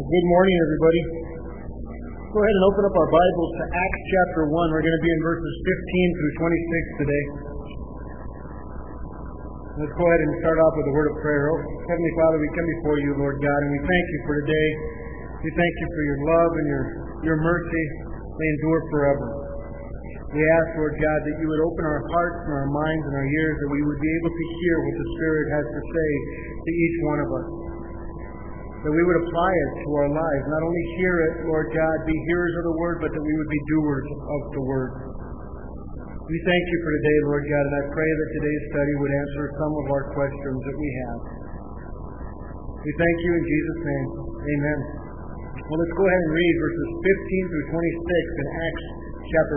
Good morning, everybody. Go ahead and open up our Bibles to Acts chapter 1. We're going to be in verses 15 through 26 today. Let's go ahead and start off with a word of prayer. Oh, Heavenly Father, we come before you, Lord God, and we thank you for today. We thank you for your love and your mercy. They endure forever. We ask, Lord God, that you would open our hearts and our minds and our ears, that we would be able to hear what the Spirit has to say to each one of us. That we would apply it to our lives. Not only hear it, Lord God, be hearers of the word, but that we would be doers of the word. We thank you for today, Lord God, and I pray that today's study would answer some of our questions that we have. We thank you in Jesus' name. Amen. Well, let's go ahead and read verses 15 through 26 in Acts chapter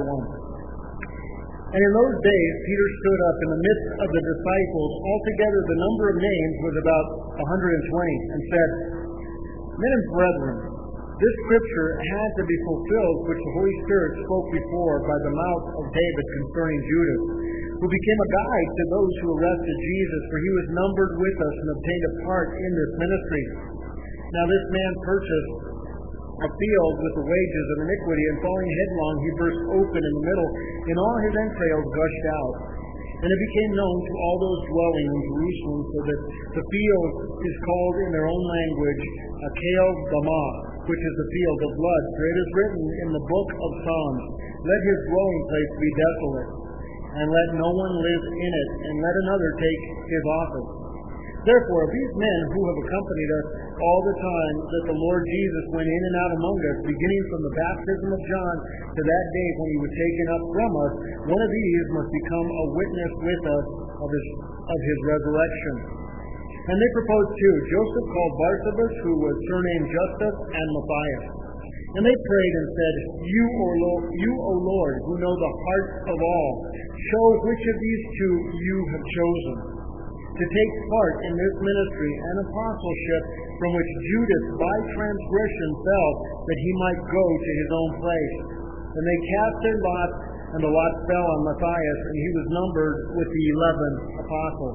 1. And in those days, Peter stood up in the midst of the disciples. Altogether, the number of names was about 120, and said, Men and brethren, this scripture had to be fulfilled, which the Holy Spirit spoke before by the mouth of David concerning Judas, who became a guide to those who arrested Jesus, for he was numbered with us and obtained a part in this ministry. Now this man purchased a field with the wages of iniquity, and falling headlong, he burst open in the middle, and all his entrails gushed out. And it became known to all those dwelling in Jerusalem, so that the field is called in their own language Akel Damah, which is the field of blood. For it is written in the book of Psalms, Let his dwelling place be desolate, and let no one live in it, and let another take his office. Therefore, these men who have accompanied us all the time that the Lord Jesus went in and out among us, beginning from the baptism of John to that day when he was taken up from us, one of these must become a witness with us of his resurrection. And they proposed two, Joseph called Barsabas, who was surnamed Justus, and Matthias. And they prayed and said, You, O Lord, who know the hearts of all, show which of these two you have chosen to take part in this ministry and apostleship, from which Judas by transgression fell, that he might go to his own place. And they cast their lot, and the lot fell on Matthias, and he was numbered with the 11 apostles.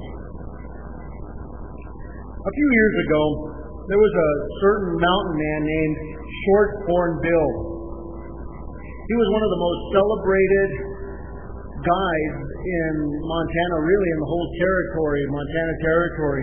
A few years ago, there was a certain mountain man named Shorthorn Bill. He was one of the most celebrated guys in Montana, really in the whole territory, Montana Territory.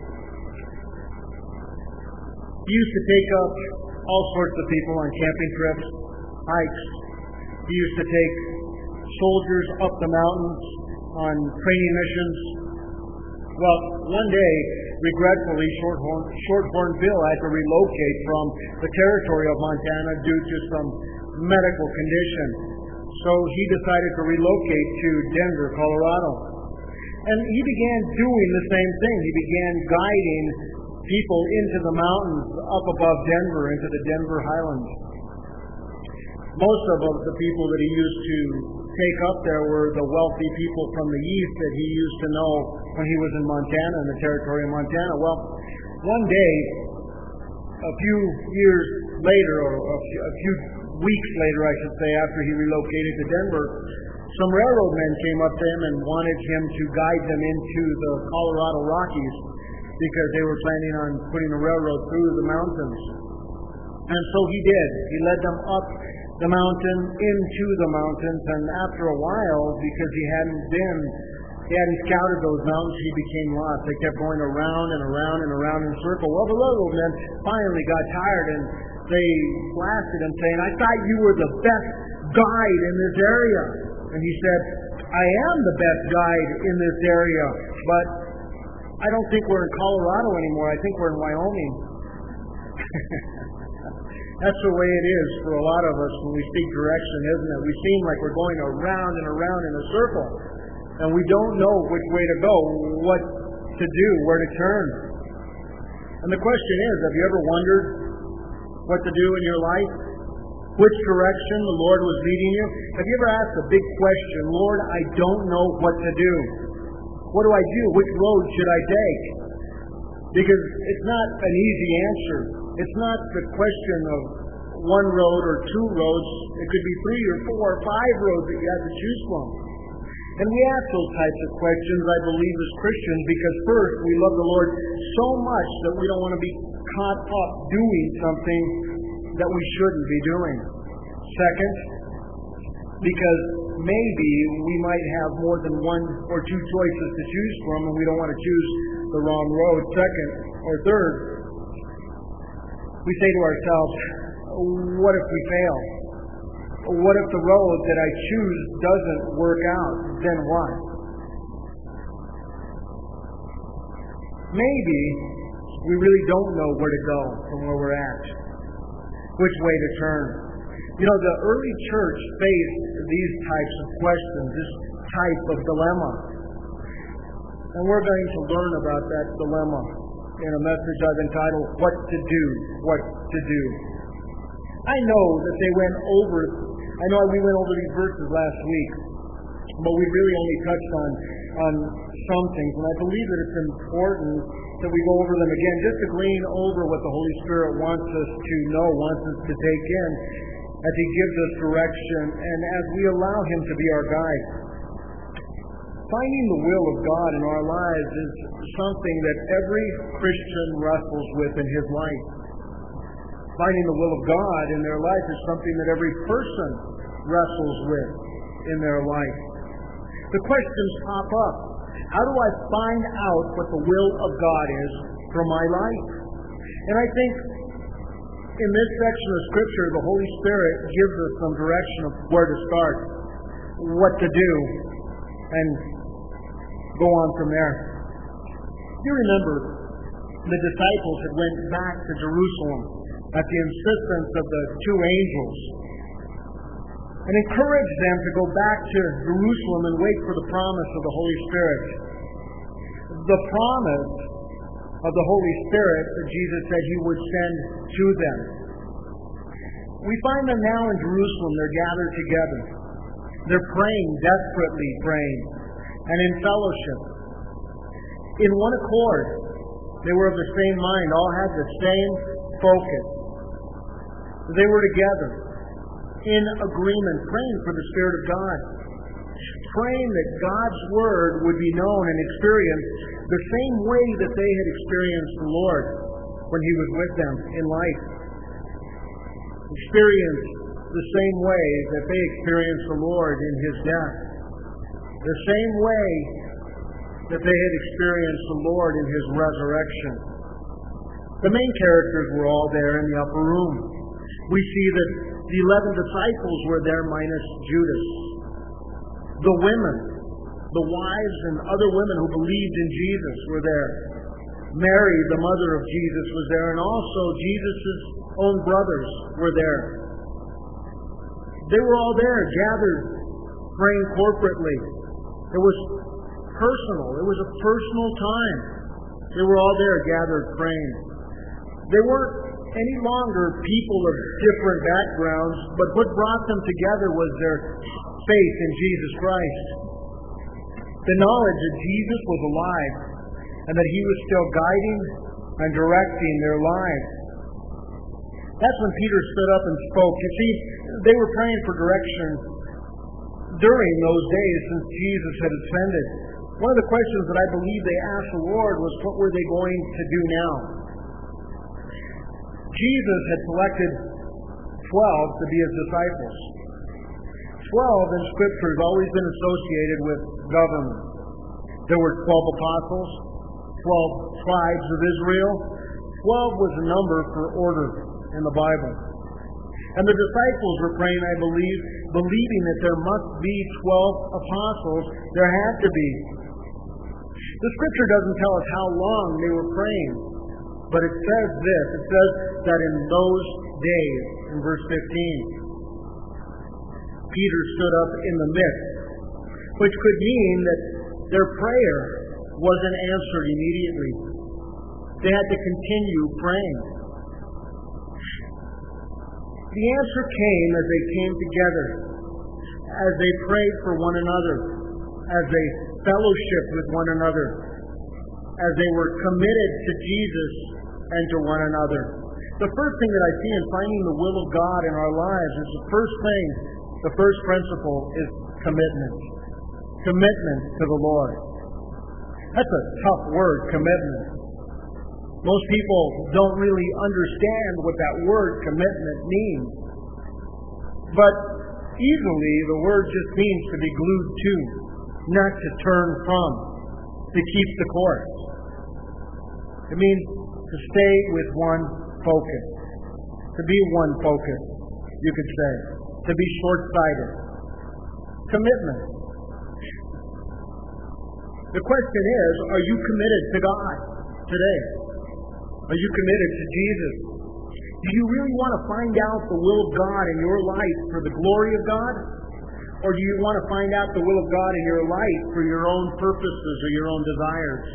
He used to take up all sorts of people on camping trips, hikes. He used to take soldiers up the mountains on training missions. Well, one day, regretfully, Shorthorn Bill had to relocate from the territory of Montana due to some medical condition. So he decided to relocate to Denver, Colorado. And he began doing the same thing. He began guiding people into the mountains up above Denver, into the Denver Highlands. Most of the people that he used to take up there were the wealthy people from the east that he used to know when he was in Montana, in the territory of Montana. Well, one day, a few years later, or a few weeks later, I should say, after he relocated to Denver, some railroad men came up to him and wanted him to guide them into the Colorado Rockies because they were planning on putting a railroad through the mountains. And so he did. He led them up the mountain, into the mountains, and after a while, because he hadn't scouted those mountains, he became lost. They kept going around and around and around in a circle. Well, the railroad men finally got tired, and they blasted him, saying, I thought you were the best guide in this area. And he said, I am the best guide in this area, but I don't think we're in Colorado anymore. I think we're in Wyoming. That's the way it is for a lot of us when we seek direction, isn't it? We seem like we're going around and around in a circle, and we don't know which way to go, what to do, where to turn. And the question is, have you ever wondered what to do in your life? Which direction the Lord was leading you? Have you ever asked a big question, Lord, I don't know what to do. What do I do? Which road should I take? Because it's not an easy answer. It's not the question of one road or two roads. It could be 3 or 4 or 5 roads that you have to choose from. And we ask those types of questions, I believe, as Christians, because first, we love the Lord so much that we don't want to be caught up doing something that we shouldn't be doing. Second, because maybe we might have more than one or two choices to choose from, and we don't want to choose the wrong road. Second, or third, we say to ourselves, what if we fail? What if the road that I choose doesn't work out? Then what? Maybe we really don't know where to go from where we're at, which way to turn. You know, the early church faced these types of questions, this type of dilemma. And we're going to learn about that dilemma in a message I've entitled, What to Do, What to Do. I know that we went over these verses last week, but we really only touched on some things, and I believe that it's important that we go over them again, just to glean over what the Holy Spirit wants us to know, wants us to take in, as He gives us direction, and as we allow Him to be our guide. Finding the will of God in our lives is something that every Christian wrestles with in his life. Finding the will of God in their life is something that every person wrestles with in their life. The questions pop up. How do I find out what the will of God is for my life? And I think in this section of Scripture, the Holy Spirit gives us some direction of where to start, what to do, and go on from there. You remember the disciples had went back to Jerusalem at the insistence of the two angels and encouraged them to go back to Jerusalem and wait for the promise of the Holy Spirit. The promise of the Holy Spirit that Jesus said He would send to them. We find them now in Jerusalem. They're gathered together. They're praying, desperately praying, and in fellowship. In one accord. They were of the same mind, all had the same focus. They were together, in agreement, praying for the Spirit of God, praying that God's Word would be known and experienced the same way that they had experienced the Lord when He was with them in life. Experienced the same way that they experienced the Lord in His death. The same way that they had experienced the Lord in His resurrection. The main characters were all there in the upper room. We see that the 11 disciples were there minus Judas. The women, the wives and other women who believed in Jesus were there. Mary, the mother of Jesus, was there, and also Jesus' own brothers were there. They were all there, gathered, praying corporately. It was personal. It was a personal time. They were all there, gathered, praying. They weren't any longer people of different backgrounds, but what brought them together was their faith in Jesus Christ. The knowledge that Jesus was alive and that He was still guiding and directing their lives. That's when Peter stood up and spoke. You see, they were praying for direction during those days since Jesus had ascended. One of the questions that I believe they asked the Lord was, what were they going to do now? Jesus had selected 12 to be His disciples. 12 in Scripture has always been associated with government. There were 12 apostles, 12 tribes of Israel. 12 was a number for order in the Bible. And the disciples were praying, I believe, believing that there must be 12 apostles. There had to be. The Scripture doesn't tell us how long they were praying, but it says this. It says that in those days, in verse 15, Peter stood up in the midst, which could mean that their prayer wasn't answered immediately. They had to continue praying. The answer came as they came together, as they prayed for one another, as they fellowshiped with one another, as they were committed to Jesus and to one another. The first thing that I see in finding the will of God in our lives is the first principle is commitment. Commitment to the Lord. That's a tough word, commitment. Most people don't really understand what that word commitment means. But easily the word just means to be glued to, not to turn from, to keep the course. It means to stay with one focus, to be one focus, you could say, to be short-sighted. Commitment. The question is, are you committed to God today? Are you committed to Jesus? Do you really want to find out the will of God in your life for the glory of God? Or do you want to find out the will of God in your life for your own purposes or your own desires?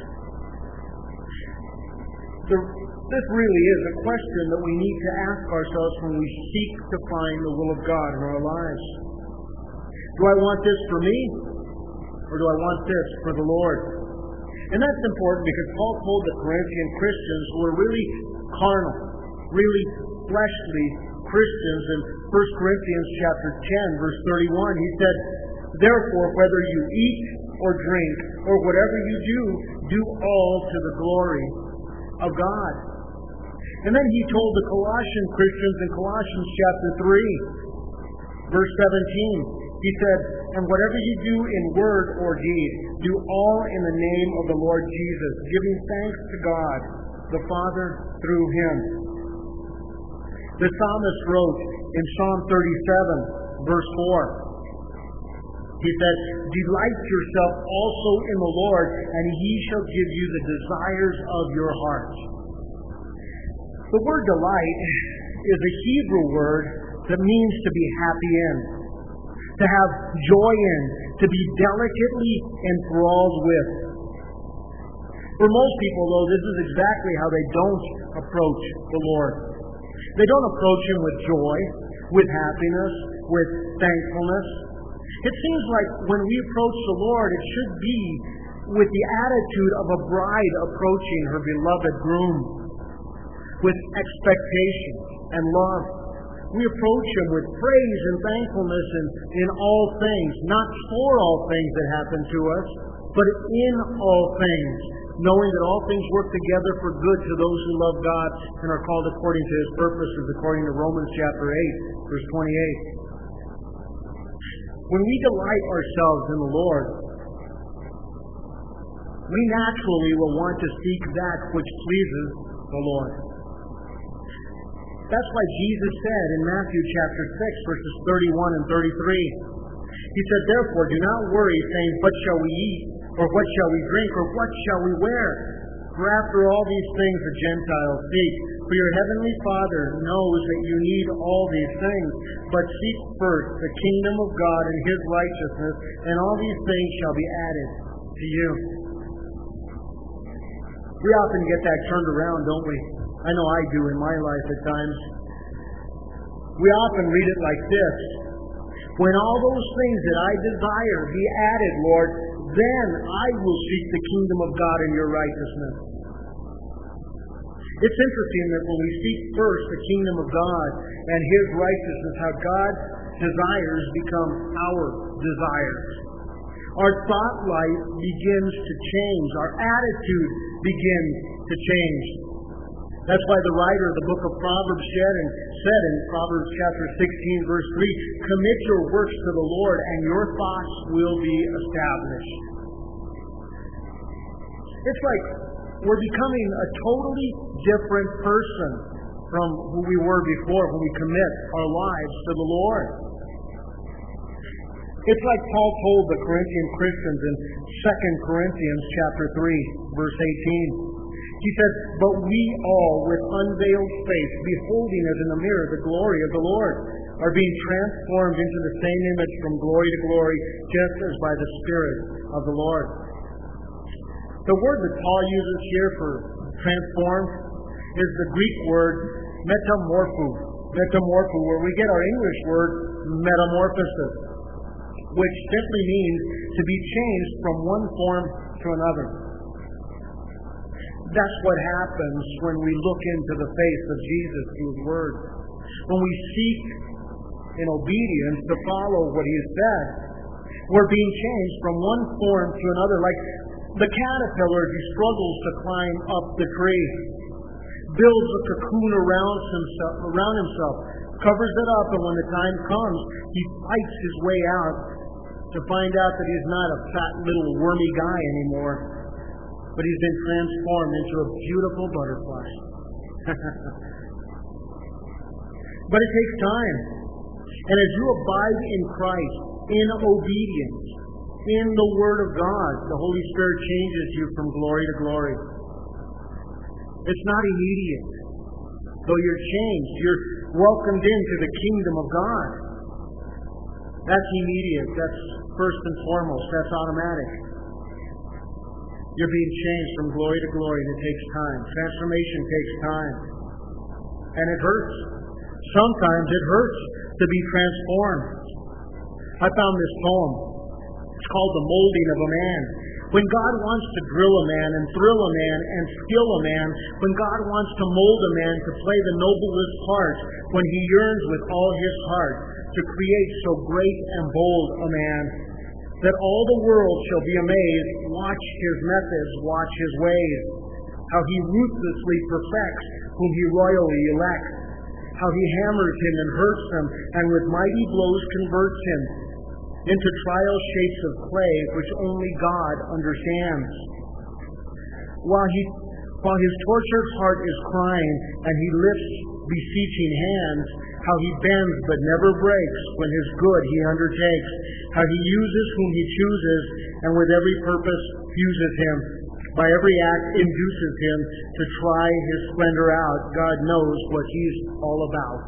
This really is a question that we need to ask ourselves when we seek to find the will of God in our lives. Do I want this for me? Or do I want this for the Lord? And that's important because Paul told the Corinthian Christians who were really carnal, really fleshly Christians in 1 Corinthians chapter 10, verse 31. He said, "Therefore, whether you eat or drink or whatever you do all to the glory of God." And then he told the Colossian Christians in Colossians chapter 3, verse 17, he said, "And whatever you do in word or deed, do all in the name of the Lord Jesus, giving thanks to God the Father through Him." The psalmist wrote in Psalm 37, verse 4, he said, "Delight yourself also in the Lord, and He shall give you the desires of your heart." The word delight is a Hebrew word that means to be happy in, to have joy in, to be delicately enthralled with. For most people, though, this is exactly how they don't approach the Lord. They don't approach Him with joy, with happiness, with thankfulness. It seems like when we approach the Lord, it should be with the attitude of a bride approaching her beloved groom, with expectation and love. We approach Him with praise and thankfulness in all things, not for all things that happen to us, but in all things, knowing that all things work together for good to those who love God and are called according to His purposes, according to Romans chapter 8, verse 28. When we delight ourselves in the Lord, we naturally will want to seek that which pleases the Lord. That's why Jesus said in Matthew chapter 6, verses 31 and 33, He said, "Therefore, do not worry, saying, what shall we eat? Or what shall we drink? Or what shall we wear? For after all these things the Gentiles seek. For your heavenly Father knows that you need all these things. But seek first the kingdom of God and His righteousness, and all these things shall be added to you." We often get that turned around, don't we? I know I do in my life at times. We often read it like this: "When all those things that I desire be added, Lord, then I will seek the kingdom of God and your righteousness." It's interesting that when we seek first the kingdom of God and His righteousness, how God's desires become our desires. Our thought life begins to change. Our attitude begins to change. That's why the writer of the book of Proverbs said in Proverbs chapter 16, verse 3, "Commit your works to the Lord, and your thoughts will be established." It's like we're becoming a totally different person from who we were before when we commit our lives to the Lord. It's like Paul told the Corinthian Christians in 2 Corinthians chapter 3, verse 18. He said, "But we all, with unveiled face, beholding as in a mirror the glory of the Lord, are being transformed into the same image from glory to glory, just as by the Spirit of the Lord." The word that Paul uses here for transformed is the Greek word metamorpho, where we get our English word metamorphosis, which simply means to be changed from one form to another. That's what happens when we look into the face of Jesus through His Word. When we seek in obedience to follow what He has said, we're being changed from one form to another. Like the caterpillar who struggles to climb up the tree. builds a cocoon around himself, covers it up, and when the time comes, he fights his way out to find out that he's not a fat little wormy guy anymore, but he's been transformed into a beautiful butterfly. But it takes time. And as you abide in Christ, in obedience, in the Word of God, the Holy Spirit changes you from glory to glory. It's not immediate. Though you're changed, you're welcomed into the kingdom of God. That's immediate. That's first and foremost. That's automatic. You're being changed from glory to glory, and it takes time. Transformation takes time. And it hurts. Sometimes it hurts to be transformed. I found this poem. It's called The Molding of a Man. When God wants to drill a man and thrill a man and skill a man, when God wants to mold a man to play the noblest part, when he yearns with all his heart to create so great and bold a man, that all the world shall be amazed, watch his methods, watch his ways, how he ruthlessly perfects whom he royally elects, how he hammers him and hurts him, and with mighty blows converts him into trial shapes of clay which only God understands. While his tortured heart is crying, and he lifts beseeching hands, how he bends but never breaks when his good he undertakes, how he uses whom he chooses, and with every purpose fuses him, by every act induces him to try his splendor out. God knows what he's all about.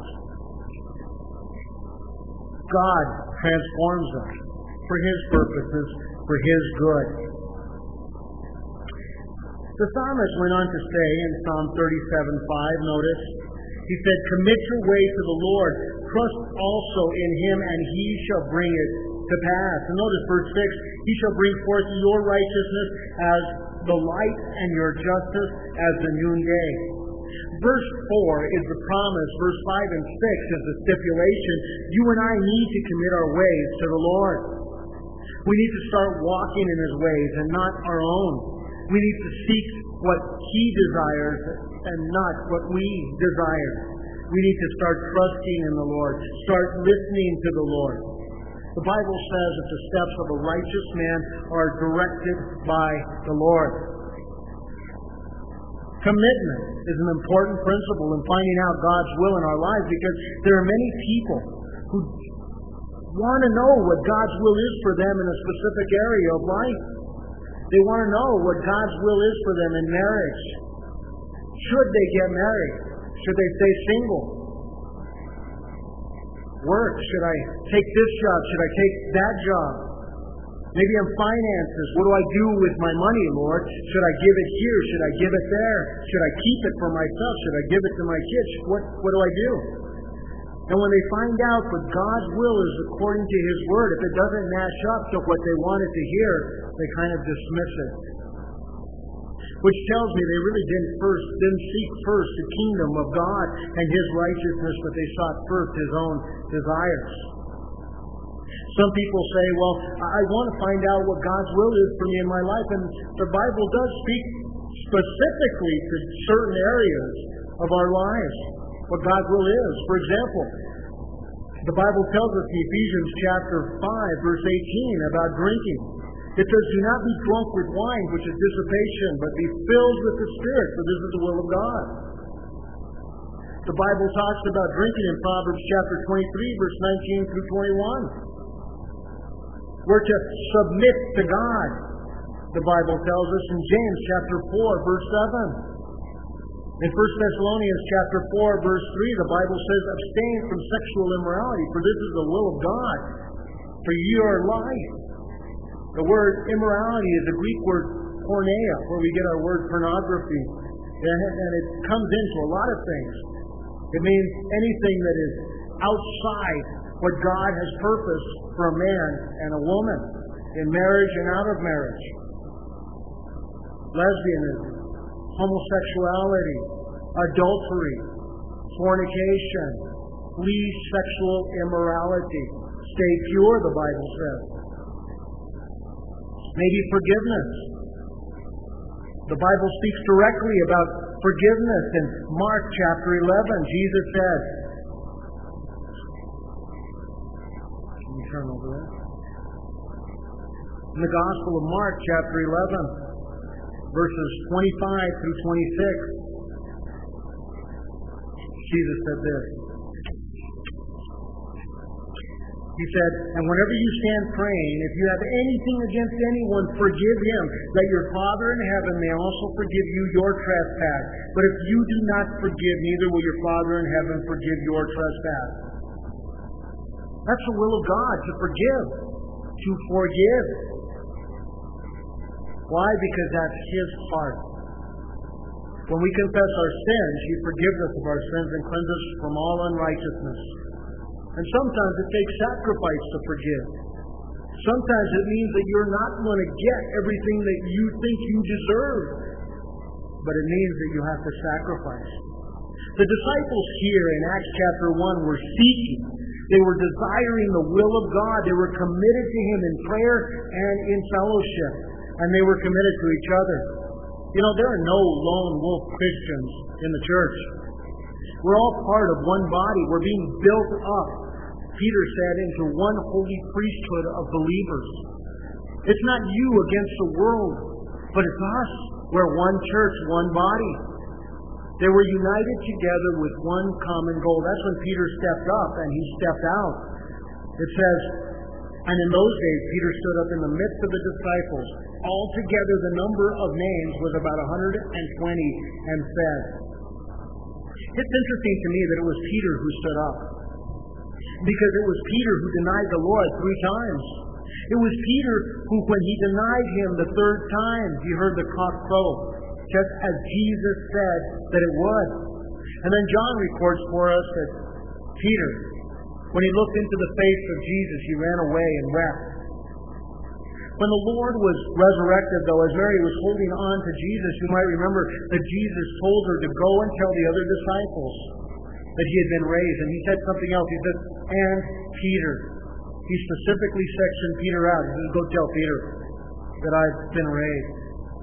God transforms us for his purposes, for his good. The psalmist went on to say in Psalm 37:5, notice, he said, commit your way to the Lord, trust also in him, and he shall bring it to pass. And notice verse 6, he shall bring forth your righteousness as the light and your justice as the noonday. Verse 4 is the promise. Verse 5 and 6 is the stipulation. You and I need to commit our ways to the Lord. We need to start walking in his ways and not our own. We need to seek what he desires and not what we desire. We need to start trusting in the Lord, start listening to the Lord. The Bible says that the steps of a righteous man are directed by the Lord. Commitment is an important principle in finding out God's will in our lives, because there are many people who want to know what God's will is for them in a specific area of life. They want to know what God's will is for them in marriage. Should they get married? Should they stay single? Work. Should I take this job? Should I take that job? Maybe in finances. What do I do with my money, Lord? Should I give it here? Should I give it there? Should I keep it for myself? Should I give it to my kids? What do I do? And when they find out what God's will is according to his word, if it doesn't match up to what they wanted to hear, they kind of dismiss it. Which tells me they really didn't seek first the kingdom of God and his righteousness, but they sought first his own desires. Some people say, well, I want to find out what God's will is for me in my life, and the Bible does speak specifically to certain areas of our lives, what God's will is. For example, the Bible tells us in Ephesians chapter 5, verse 18, about drinking. It says, do not be drunk with wine, which is dissipation, but be filled with the Spirit, for this is the will of God. The Bible talks about drinking in Proverbs chapter 23, verse 19 through 21. We're to submit to God, the Bible tells us in James chapter 4, verse 7. In 1 Thessalonians chapter 4, verse 3, the Bible says, abstain from sexual immorality, for this is the will of God for your life. The word immorality is the Greek word porneia, where we get our word pornography. And it comes into a lot of things. It means anything that is outside what God has purposed for a man and a woman, in marriage and out of marriage. Lesbianism, homosexuality, adultery, fornication, flee sexual immorality. Stay pure, the Bible says. Maybe forgiveness. The Bible speaks directly about forgiveness. In Mark chapter 11, Jesus said, can you turn over there? In the Gospel of Mark chapter 11, verses 25 through 26, Jesus said this. He said, and whenever you stand praying, if you have anything against anyone, forgive him, that your Father in heaven may also forgive you your trespass. But if you do not forgive, neither will your Father in heaven forgive your trespass. That's the will of God, to forgive. To forgive. Why? Because that's His heart. When we confess our sins, He forgives us of our sins and cleanses us from all unrighteousness. And sometimes it takes sacrifice to forgive. Sometimes it means that you're not going to get everything that you think you deserve. But it means that you have to sacrifice. The disciples here in Acts chapter 1 were seeking. They were desiring the will of God. They were committed to Him in prayer and in fellowship. And they were committed to each other. You know, there are no lone wolf Christians in the church. We're all part of one body. We're being built up, Peter said, into one holy priesthood of believers. It's not you against the world, but it's us. We're one church, one body. They were united together with one common goal. That's when Peter stepped up and he stepped out. It says, and in those days Peter stood up in the midst of the disciples. Altogether the number of names was about 120, and said, it's interesting to me that it was Peter who stood up. Because it was Peter who denied the Lord 3 times. It was Peter who, when he denied Him the 3rd time, he heard the cock crow, just as Jesus said that it would. And then John records for us that Peter, when he looked into the face of Jesus, he ran away and wept. When the Lord was resurrected, though, as Mary was holding on to Jesus, you might remember that Jesus told her to go and tell the other disciples that He had been raised. And He said something else. He said, and Peter. He specifically sectioned Peter out. He says, go tell Peter that I've been raised.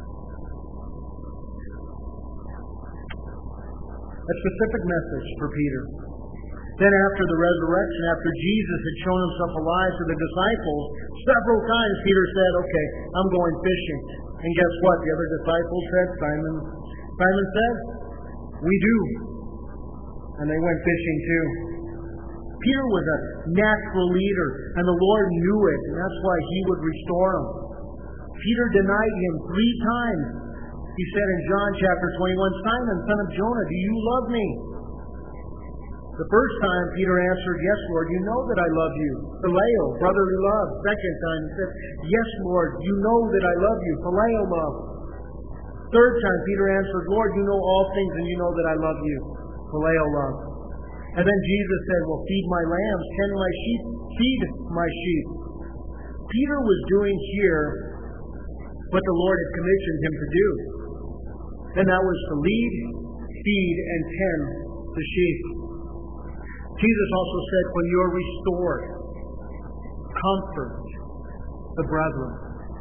A specific message for Peter. Then after the resurrection, after Jesus had shown Himself alive to the disciples, several times Peter said, okay, I'm going fishing. And guess what? The other disciples said, Simon said, we do. And they went fishing too. Peter was a natural leader, and the Lord knew it, and that's why He would restore him. Peter denied Him 3 times. He said in John chapter 21, Simon, son of Jonah, do you love me? The first time Peter answered, yes, Lord, you know that I love you. Phileo, brotherly love. Second time he said, yes, Lord, you know that I love you. Phileo love. Third time Peter answered, Lord, you know all things and you know that I love you. Phileo love. And then Jesus said, well, feed my lambs, tend my sheep, feed my sheep. Peter was doing here what the Lord had commissioned him to do. And that was to lead, feed, and tend the sheep. Jesus also said, when you are restored, comfort the brethren.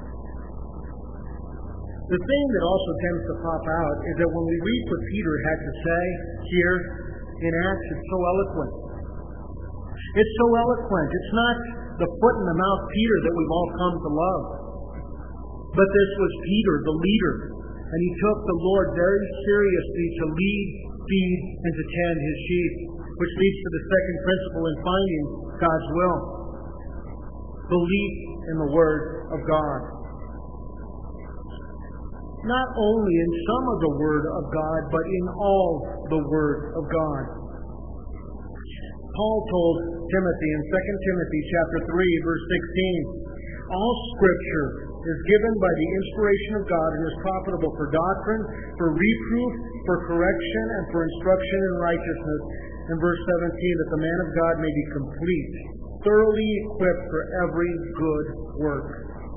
The thing that also tends to pop out is that when we read what Peter had to say here in Acts, it's so eloquent. It's so eloquent. It's not the foot in the mouth Peter that we've all come to love. But this was Peter, the leader. And he took the Lord very seriously to lead, feed, and to tend His sheep. Which leads to the second principle in finding God's will. Belief in the Word of God. Not only in some of the Word of God, but in all the Word of God. Paul told Timothy in 2 Timothy chapter 3, verse 16, all Scripture is given by the inspiration of God and is profitable for doctrine, for reproof, for correction, and for instruction in righteousness. In verse 17, that the man of God may be complete, thoroughly equipped for every good work.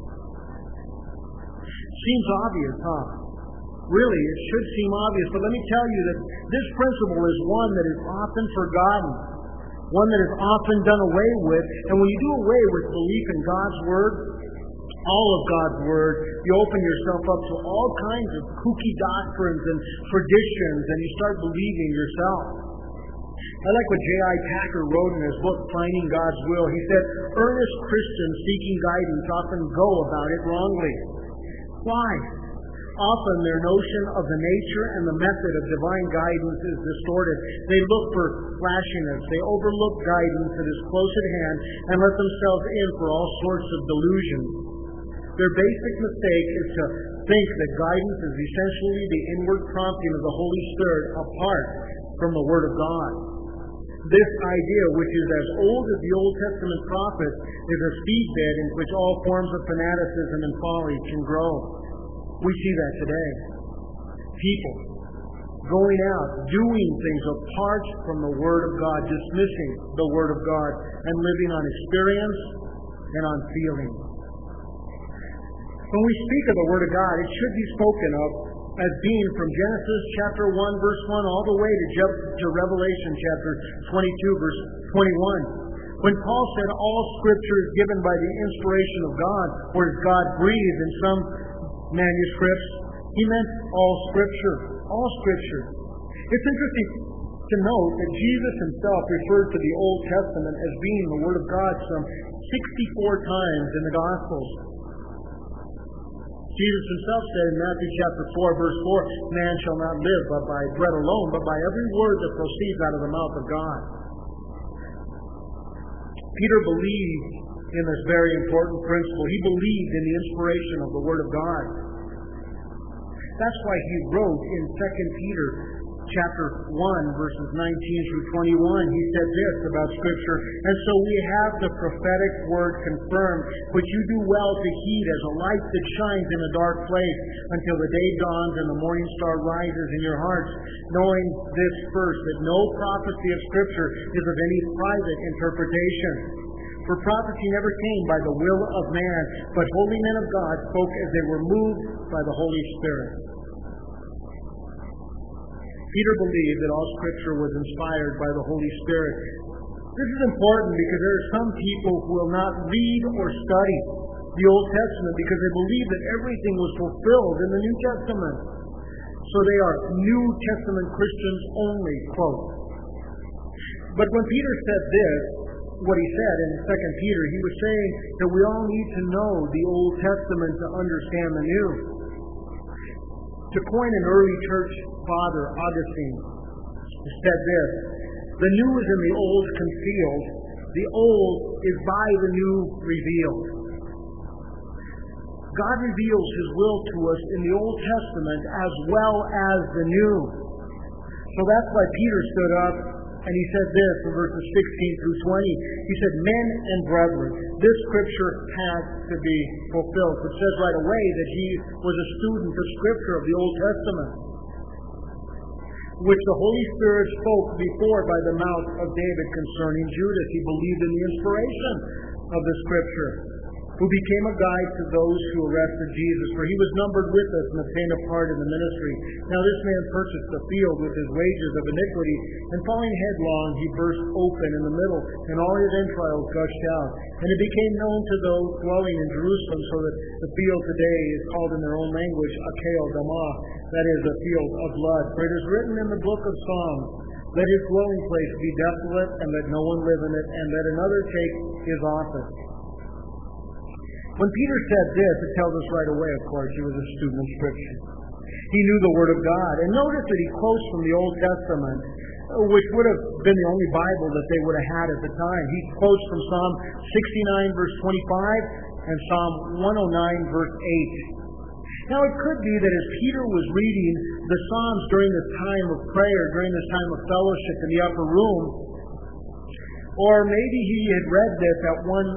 Seems obvious, huh? Really, it should seem obvious, but let me tell you that this principle is one that is often forgotten, one that is often done away with, and when you do away with belief in God's Word, all of God's Word, you open yourself up to all kinds of kooky doctrines and traditions, and you start believing yourself. I like what J.I. Packer wrote in his book, Finding God's Will. He said, earnest Christians seeking guidance often go about it wrongly. Why? Often their notion of the nature and the method of divine guidance is distorted. They look for flashiness. They overlook guidance that is close at hand and let themselves in for all sorts of delusions. Their basic mistake is to think that guidance is essentially the inward prompting of the Holy Spirit apart from the Word of God. This idea, which is as old as the Old Testament prophets, is a seedbed in which all forms of fanaticism and folly can grow. We see that today. People going out, doing things apart from the Word of God, dismissing the Word of God, and living on experience and on feeling. When we speak of the Word of God, it should be spoken of as being from Genesis chapter 1, verse 1, all the way to Revelation chapter 22, verse 21. When Paul said all Scripture is given by the inspiration of God, or is God breathed in some manuscripts, he meant all Scripture. All Scripture. It's interesting to note that Jesus himself referred to the Old Testament as being the Word of God some 64 times in the Gospels. Jesus himself said in Matthew chapter 4, verse 4, man shall not live but by bread alone, but by every word that proceeds out of the mouth of God. Peter believed in this very important principle. He believed in the inspiration of the Word of God. That's why he wrote in 2 Peter chapter 1, verses 19 through 21, he said this about Scripture, and so we have the prophetic word confirmed, which you do well to heed as a light that shines in a dark place until the day dawns and the morning star rises in your hearts, knowing this first, that no prophecy of Scripture is of any private interpretation. For prophecy never came by the will of man, but holy men of God spoke as they were moved by the Holy Spirit. Peter believed that all Scripture was inspired by the Holy Spirit. This is important because there are some people who will not read or study the Old Testament because they believe that everything was fulfilled in the New Testament. So they are New Testament Christians only, quote. But when Peter said this, what he said in 2 Peter, he was saying that we all need to know the Old Testament to understand the New. To coin an early church father, Augustine, said this, the new is in the old concealed, the old is by the new revealed. God reveals His will to us in the Old Testament as well as the New. So that's why Peter stood up and he said this in verses 16 through 20. He said, men and brethren, this Scripture has to be fulfilled. Which says right away that he was a student of Scripture of the Old Testament, which the Holy Spirit spoke before by the mouth of David concerning Judas. He believed in the inspiration of the Scripture, who became a guide to those who arrested Jesus, for he was numbered with us and obtained a part in the ministry. Now this man purchased the field with his wages of iniquity, and falling headlong, he burst open in the middle, and all his entrails gushed out. And it became known to those dwelling in Jerusalem, so that the field today is called in their own language, Akel Damah, that is, a field of blood. For it is written in the book of Psalms, let his dwelling place be desolate, and let no one live in it, and let another take his office. When Peter said this, it tells us right away, of course, he was a student of Scripture. He knew the Word of God. And notice that he quotes from the Old Testament, which would have been the only Bible that they would have had at the time. He quotes from Psalm 69, verse 25, and Psalm 109, verse 8. Now, it could be that as Peter was reading the Psalms during this time of prayer, during this time of fellowship in the upper room, or maybe he had read this at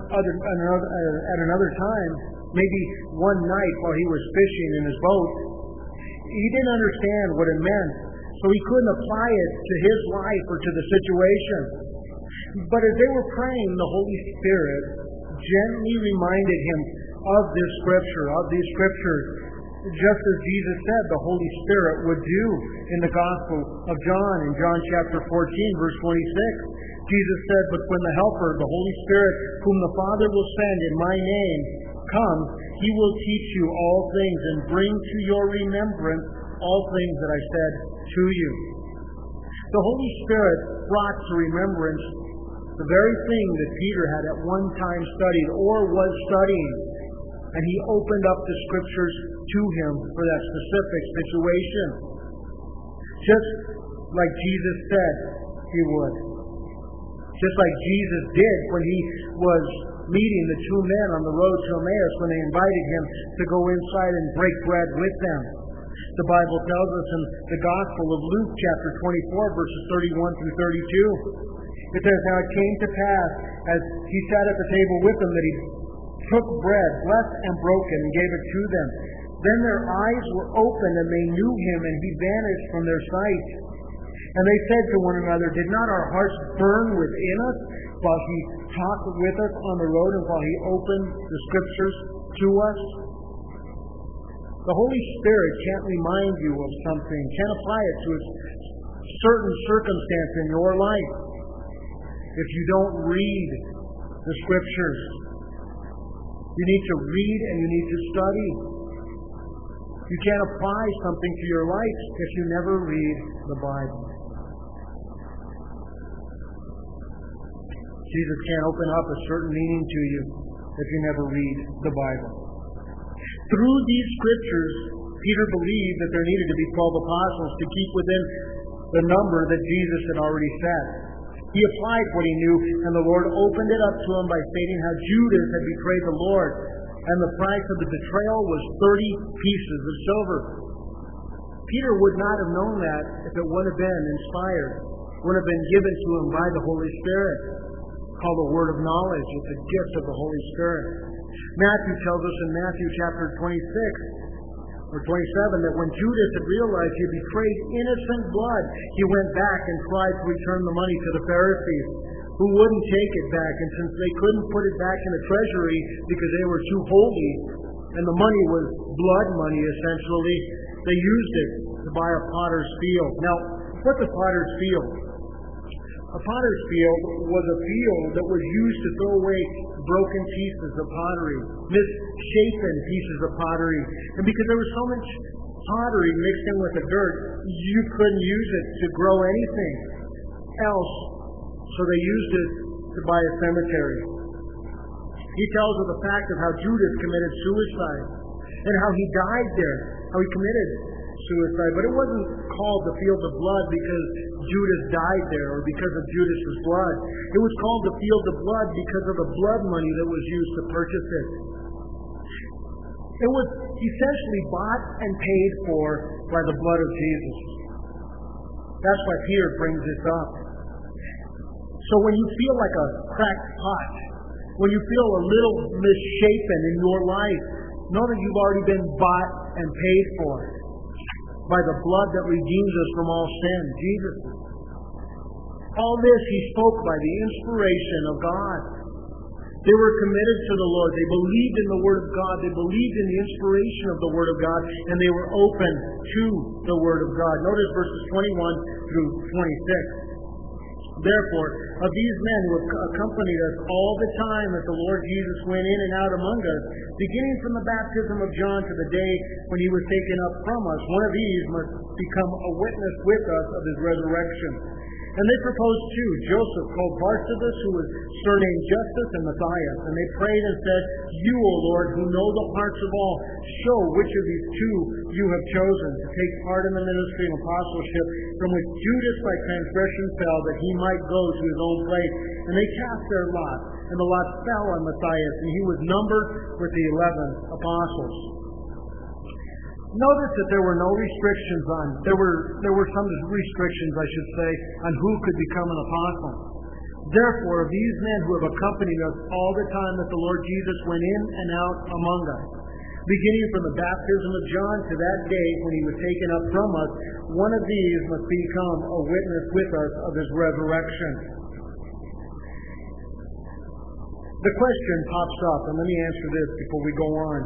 another time, maybe one night while he was fishing in his boat. He didn't understand what it meant, so he couldn't apply it to his life or to the situation. But as they were praying, the Holy Spirit gently reminded him of this Scripture, of these Scriptures, just as Jesus said the Holy Spirit would do in the Gospel of John, in John chapter 14, verse 26. Jesus said, but when the Helper, the Holy Spirit, whom the Father will send in my name, comes, he will teach you all things and bring to your remembrance all things that I said to you. The Holy Spirit brought to remembrance the very thing that Peter had at one time studied or was studying. And he opened up the Scriptures to him for that specific situation. Just like Jesus said he would. Just like Jesus did when he was meeting the two men on the road to Emmaus when they invited him to go inside and break bread with them. The Bible tells us in the Gospel of Luke chapter 24 verses 31 through 32. It says, "Now it came to pass, as he sat at the table with them, that he took bread, blessed and broke it, and gave it to them. Then their eyes were opened, and they knew him, and he vanished from their sight. And they said to one another, Did not our hearts burn within us while he talked with us on the road and while he opened the Scriptures to us?" The Holy Spirit can't remind you of something, can't apply it to a certain circumstance in your life if you don't read the Scriptures. You need to read and you need to study. You can't apply something to your life if you never read the Bible. Jesus can't open up a certain meaning to you if you never read the Bible. Through these Scriptures, Peter believed that there needed to be 12 apostles to keep within the number that Jesus had already set. He applied what he knew, and the Lord opened it up to him by stating how Judas had betrayed the Lord, and the price of the betrayal was 30 pieces of silver. Peter would not have known that if it wouldn't have been inspired, wouldn't have been given to him by the Holy Spirit. It's called the word of knowledge. It's a gift of the Holy Spirit. Matthew tells us in Matthew chapter 26 or 27 that when Judas had realized he had betrayed innocent blood, he went back and tried to return the money to the Pharisees, who wouldn't take it back. And since they couldn't put it back in the treasury because they were too holy, and the money was blood money essentially, they used it to buy a potter's field. Now, what's a potter's field? A potter's field was a field that was used to throw away broken pieces of pottery, misshapen pieces of pottery. And because there was so much pottery mixed in with the dirt, you couldn't use it to grow anything else. So they used it to buy a cemetery. He tells of the fact of how Judas committed suicide and how he died there, how he committed suicide. But it wasn't called the field of blood because Judas died there or because of Judas's blood. It was called the field of blood because of the blood money that was used to purchase it. It was essentially bought and paid for by the blood of Jesus. That's why Peter brings this up. So when you feel like a cracked pot, when you feel a little misshapen in your life, know that you've already been bought and paid for by the blood that redeems us from all sin, Jesus. All this he spoke by the inspiration of God. They were committed to the Lord. They believed in the Word of God. They believed in the inspiration of the Word of God, and they were open to the Word of God. Notice verses 21 through 26. Therefore, of these men who have accompanied us all the time that the Lord Jesus went in and out among us, beginning from the baptism of John to the day when he was taken up from us, one of these must become a witness with us of his resurrection. And they proposed two, Joseph, called Barsabas, who was surnamed Justus, and Matthias. And they prayed and said, You, O Lord, who know the hearts of all, show which of these two you have chosen to take part in the ministry and apostleship, from which Judas by transgression fell, that he might go to his own place. And they cast their lot, and the lot fell on Matthias, and he was numbered with the 11 apostles. Notice that there were no restrictions on, there were some restrictions, I should say, on who could become an apostle. Therefore, of these men who have accompanied us all the time that the Lord Jesus went in and out among us, beginning from the baptism of John to that day when he was taken up from us, one of these must become a witness with us of his resurrection. The question pops up, and let me answer this before we go on.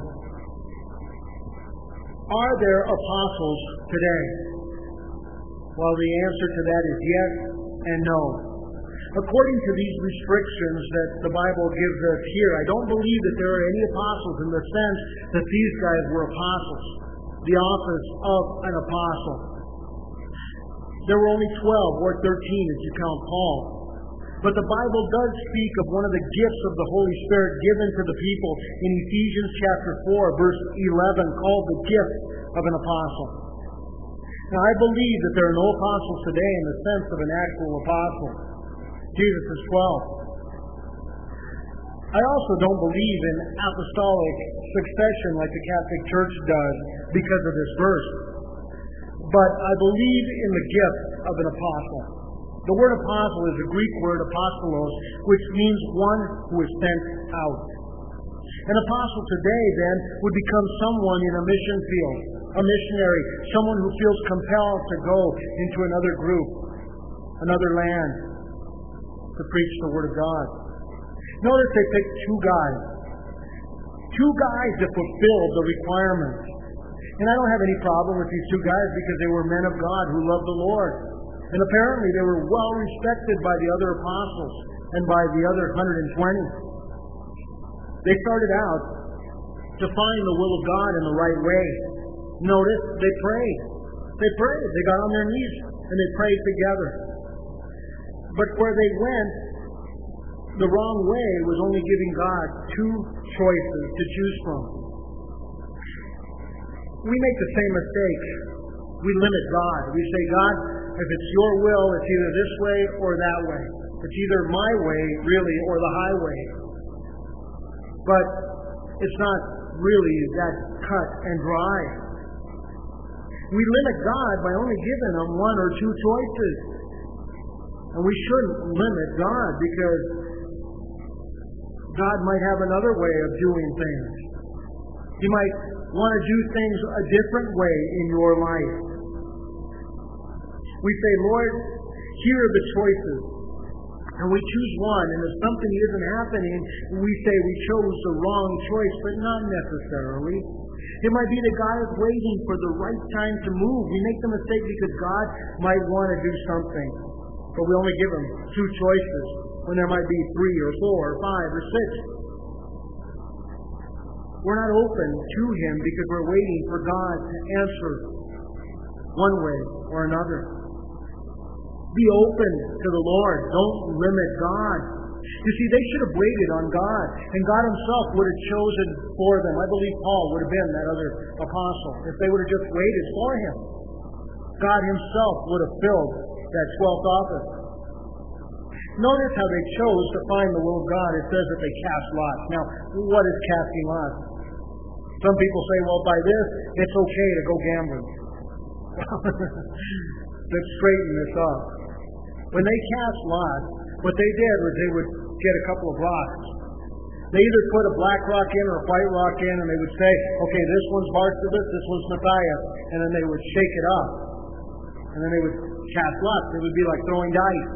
Are there apostles today? Well, the answer to that is yes and no. According to these restrictions that the Bible gives us here, I don't believe that there are any apostles in the sense that these guys were apostles. The office of an apostle. There were only 12 or 13 if you count Paul. But the Bible does speak of one of the gifts of the Holy Spirit given to the people in Ephesians chapter 4, verse 11, called the gift of an apostle. Now, I believe that there are no apostles today in the sense of an actual apostle. Jesus is 12. I also don't believe in apostolic succession like the Catholic Church does because of this verse. But I believe in the gift of an apostle. The word apostle is the Greek word apostolos, which means one who is sent out. An apostle today, then, would become someone in a mission field, a missionary, someone who feels compelled to go into another group, another land, to preach the Word of God. Notice they picked two guys that fulfilled the requirements. And I don't have any problem with these two guys because they were men of God who loved the Lord. And apparently they were well respected by the other apostles and by the other 120. They started out to find the will of God in the right way. Notice they prayed. They prayed. They got on their knees and they prayed together. But where they went the wrong way was only giving God two choices to choose from. We make the same mistake. We limit God. We say, God, if it's your will, it's either this way or that way. It's either my way, really, or the highway. But it's not really that cut and dry. We limit God by only giving him one or two choices. And we shouldn't limit God because God might have another way of doing things. He might want to do things a different way in your life. We say, Lord, here are the choices. And we choose one, and if something isn't happening, we say we chose the wrong choice, but not necessarily. It might be that God is waiting for the right time to move. We make the mistake because God might want to do something, but we only give him two choices when there might be 3 or 4 or 5 or 6. We're not open to him because we're waiting for God to answer one way or another. Be open to the Lord. Don't limit God. You see, they should have waited on God, and God himself would have chosen for them. I believe Paul would have been that other apostle if they would have just waited for him. God himself would have filled that 12th office. Notice how they chose to find the will of God. It says that they cast lots. Now, what is casting lots? Some people say, well, by this, it's okay to go gambling. Let's straighten this up. When they cast lots, what they did was they would get a couple of rocks. They either put a black rock in or a white rock in, and they would say, okay, this one's Barsabbas, this one's Matthias, and then they would shake it up. And then they would cast lots. It would be like throwing dice.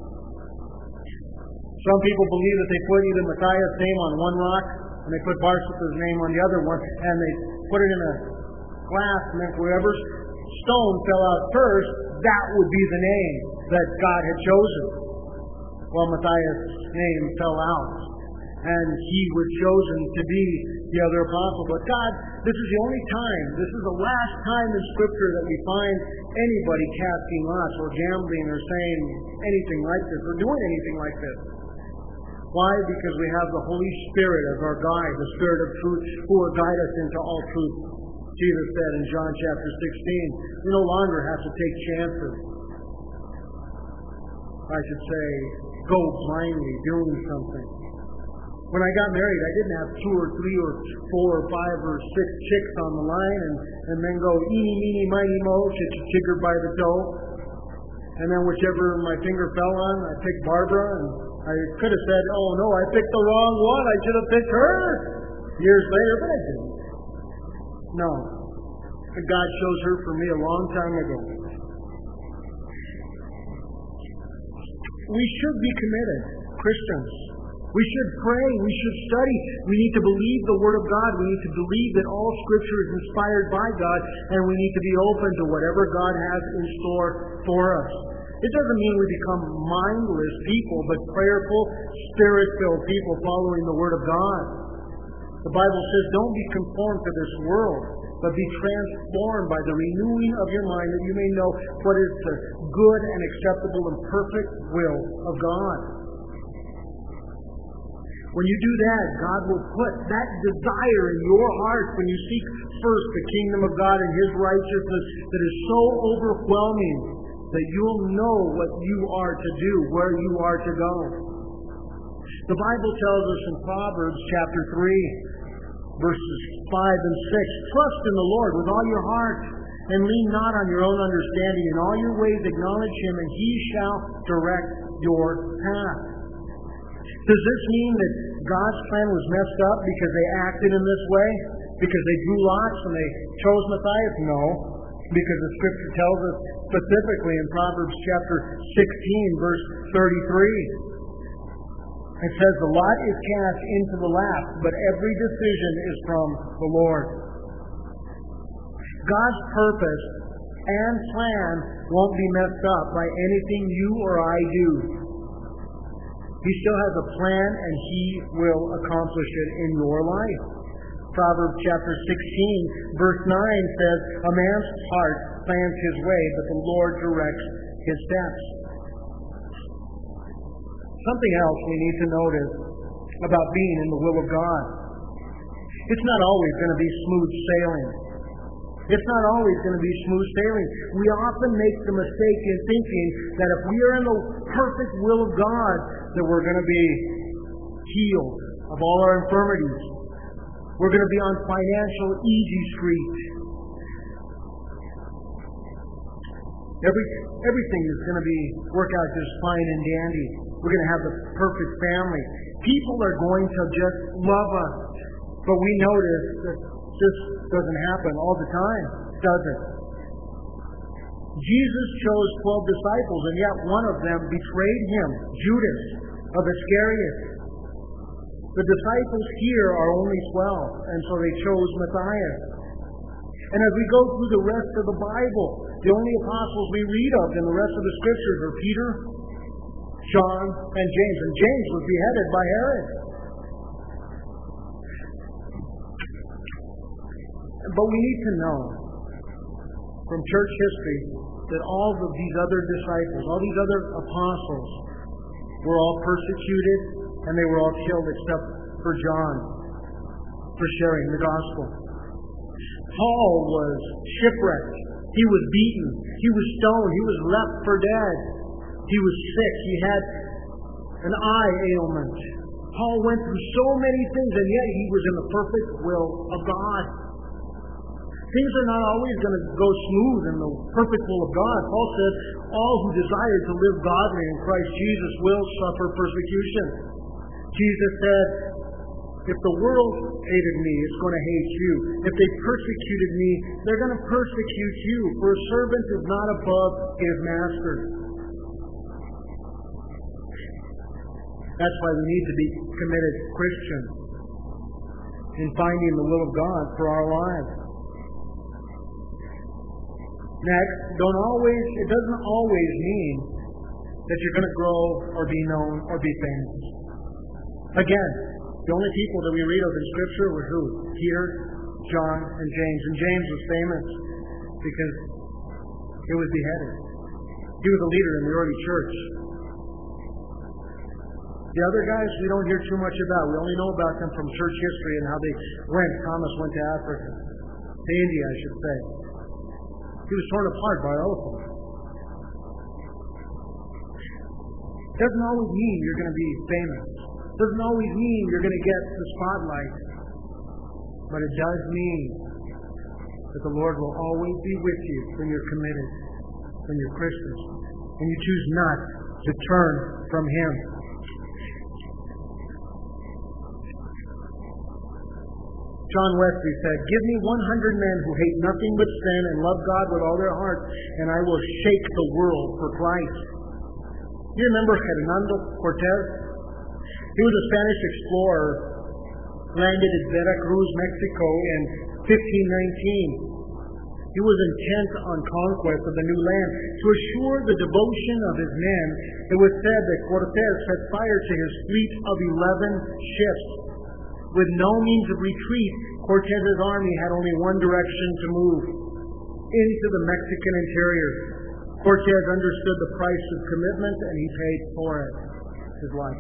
Some people believe that they put either Matthias' name on one rock, and they put Barsabbas' name on the other one, and they put it in a glass, and then whoever's stone fell out first, that would be the name that God had chosen. Well, Matthias' name fell out, and he was chosen to be the other apostle. But God, this is the only time, this is the last time in Scripture that we find anybody casting lots or gambling or saying anything like this or doing anything like this. Why? Because we have the Holy Spirit as our guide, the Spirit of truth, who will guide us into all truth. Jesus said in John chapter 16, we no longer have to take chances. I should say, go blindly doing something. When I got married, I didn't have 2 or 3 or 4 or 5 or 6 chicks on the line and then go eeny, meeny, miny, mo, chigger by the toe. And then whichever my finger fell on, I picked Barbara, and I could have said, oh no, I picked the wrong one. I should have picked her years later, but I didn't. No. God chose her for me a long time ago. We should be committed, Christians. We should pray. We should study. We need to believe the Word of God. We need to believe that all Scripture is inspired by God, and we need to be open to whatever God has in store for us. It doesn't mean we become mindless people, but prayerful, Spirit-filled people following the Word of God. The Bible says, don't be conformed to this world, but be transformed by the renewing of your mind, that you may know what is the good and acceptable and perfect will of God. When you do that, God will put that desire in your heart when you seek first the kingdom of God and His righteousness that is so overwhelming that you'll know what you are to do, where you are to go. The Bible tells us in Proverbs chapter 3, verses 5 and 6, trust in the Lord with all your heart and lean not on your own understanding. In all your ways acknowledge Him, and He shall direct your path. Does this mean that God's plan was messed up because they acted in this way? Because they drew lots and they chose Matthias? No. Because the Scripture tells us specifically in Proverbs chapter 16, verse 33. It says, the lot is cast into the lap, but every decision is from the Lord. God's purpose and plan won't be messed up by anything you or I do. He still has a plan, and He will accomplish it in your life. Proverbs chapter 16, verse 9 says, a man's heart plans his way, but the Lord directs his steps. Something else we need to notice about being in the will of God. It's not always going to be smooth sailing. It's not always going to be smooth sailing. We often make the mistake in thinking that if we are in the perfect will of God, that we're going to be healed of all our infirmities. We're going to be on financial easy street. Everything is going to work out just fine and dandy. We're going to have the perfect family. People are going to just love us. But we notice that this doesn't happen all the time, does it? Jesus chose 12 disciples, and yet one of them betrayed Him, Judas of Iscariot. The disciples here are only 12, and so they chose Matthias. And as we go through the rest of the Bible, the only apostles we read of in the rest of the Scriptures are Peter, John, and James. And James was beheaded by Herod. But we need to know from church history that all of these other disciples, all these other apostles, were all persecuted and they were all killed except for John for sharing the gospel. Paul was shipwrecked. He was beaten. He was stoned. He was left for dead. He was sick. He had an eye ailment. Paul went through so many things, and yet he was in the perfect will of God. Things are not always going to go smooth in the perfect will of God. Paul says, all who desire to live godly in Christ Jesus will suffer persecution. Jesus said, if the world hated me, it's going to hate you. If they persecuted me, they're going to persecute you. For a servant is not above his master. That's why we need to be committed Christians in finding the will of God for our lives. Next, it doesn't always mean that you're going to grow or be known or be famous. Again, the only people that we read of in Scripture were who? Peter, John, and James. And James was famous because he was beheaded. He was a leader in the early church. The other guys we don't hear too much about. We only know about them from church history and how they went. Thomas went to Africa. To India, I should say. He was torn apart by elephants. It doesn't always mean you're going to be famous. It doesn't always mean you're going to get the spotlight. But it does mean that the Lord will always be with you when you're committed, when you're Christians, and you choose not to turn from Him. John Wesley said, give me 100 men who hate nothing but sin and love God with all their heart, and I will shake the world for Christ. You remember Hernando Cortez? He was a Spanish explorer, landed at Veracruz, Mexico in 1519. He was intent on conquest of the new land. To assure the devotion of his men, it was said that Cortez set fire to his fleet of 11 ships. With no means of retreat, Cortez's army had only one direction to move: into the Mexican interior. Cortez understood the price of commitment, and he paid for it, his life.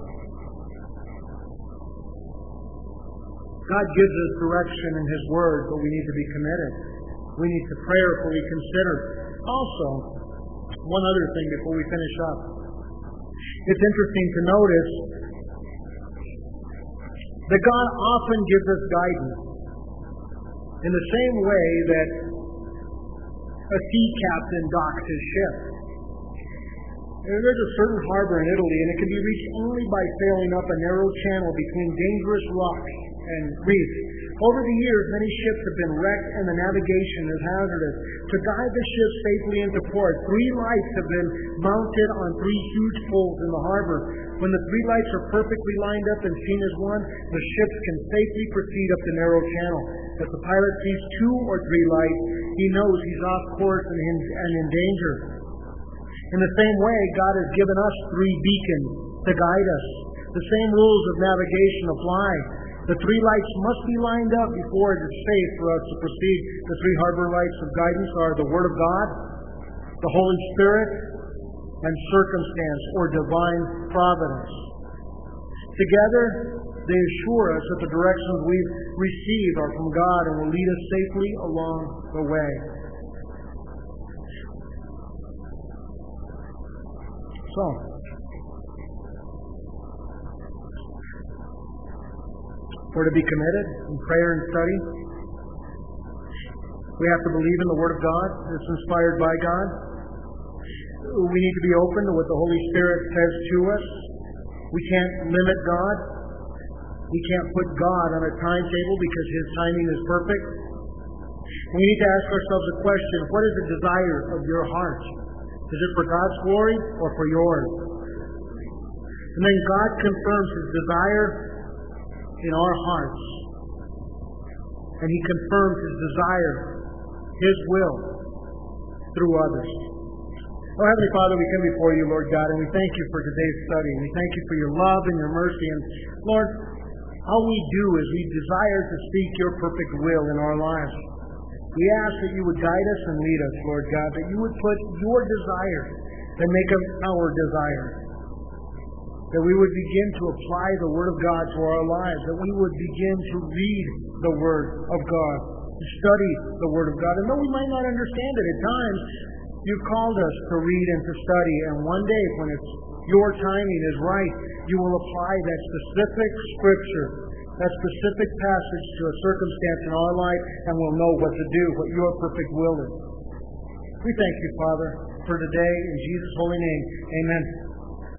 God gives us direction in His Word, but we need to be committed. We need to prayerfully consider. Also, one other thing before we finish up. It's interesting to notice that God often gives us guidance in the same way that a sea captain docks his ship. There's a certain harbor in Italy, and it can be reached only by sailing up a narrow channel between dangerous rocks and reefs. Over the years, many ships have been wrecked, and the navigation is hazardous. To guide the ship safely into port, 3 lights have been mounted on 3 huge poles in the harbor. When the 3 lights are perfectly lined up and seen as one, the ships can safely proceed up the narrow channel. If the pilot sees 2 or 3 lights, he knows he's off course and in danger. In the same way, God has given us 3 beacons to guide us. The same rules of navigation apply. The 3 lights must be lined up before it is safe for us to proceed. The 3 harbor lights of guidance are the Word of God, the Holy Spirit, and circumstance or divine providence. Together, they assure us that the directions we've received are from God and will lead us safely along the way. So, we're to be committed in prayer and study. We have to believe in the Word of God. It's inspired by God. We need to be open to what the Holy Spirit says to us. We can't limit God. We can't put God on a timetable because His timing is perfect. We need to ask ourselves a question: what is the desire of your heart? Is it for God's glory or for yours? And then God confirms His desire in our hearts. And He confirms His desire, His will, through others. Oh, Heavenly Father, we come before You, Lord God, and we thank You for today's study. And we thank You for Your love and Your mercy. And Lord, all we do is we desire to seek Your perfect will in our lives. We ask that You would guide us and lead us, Lord God, that You would put Your desire and make them our desire. That we would begin to apply the Word of God to our lives. That we would begin to read the Word of God, to study the Word of God. And though we might not understand it at times, You've called us to read and to study. And one day, when it's Your timing is right, You will apply that specific Scripture, that specific passage to a circumstance in our life, and we'll know what to do, what Your perfect will is. We thank You, Father, for today. In Jesus' holy name, amen.